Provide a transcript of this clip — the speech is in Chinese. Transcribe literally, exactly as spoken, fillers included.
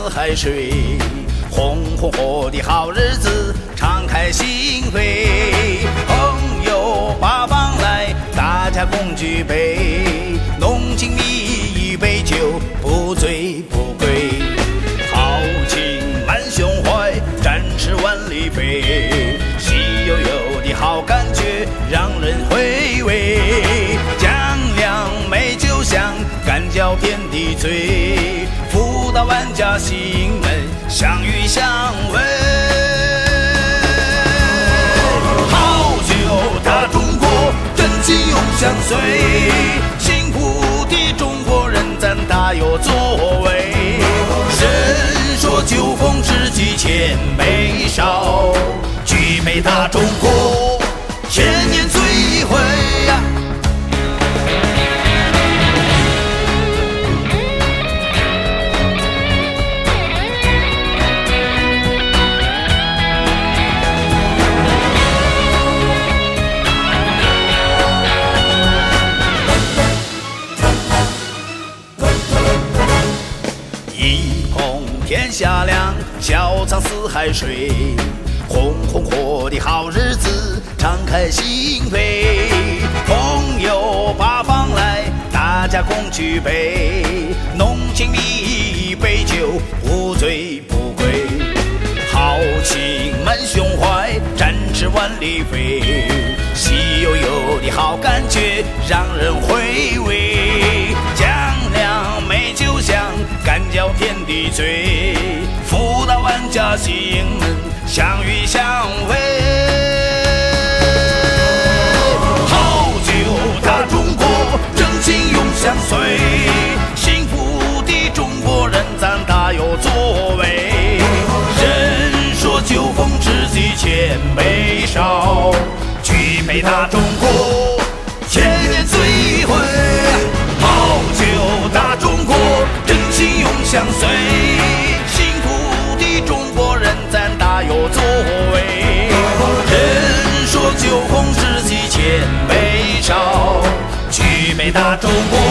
似海水，红红火的好日子，敞开心扉。朋友八方来，大家共举杯，浓情蜜意一杯酒，不醉不归。豪情满胸怀，展翅万里飞。喜悠悠的好感觉，让人回味。江凉美酒香，干焦天地醉。福到万家兴门，相遇相偎。好酒大中国，真情永相随。幸福的中国人，咱大有作为。人说酒逢知己千杯少，举杯大中国，千年醉一回呀。一捧天下凉，笑藏四海水。红红火的好日子，敞开心扉。朋友八方来，大家共举杯，浓情蜜意一杯酒，不醉不归。豪情满胸怀，展翅万里飞。喜悠悠的好感觉，让人回味。江凉美酒香，干焦天地醉。福到万家兴门，相遇相偎。好酒大中国，真情永相随。幸福的中国人，咱大有作为。人说酒逢知己千杯少，举杯大中国，千年醉一回。好酒大中国，真情永相随。幸福的中国人，咱大有作为。人说酒逢知己千杯少，举杯大中国。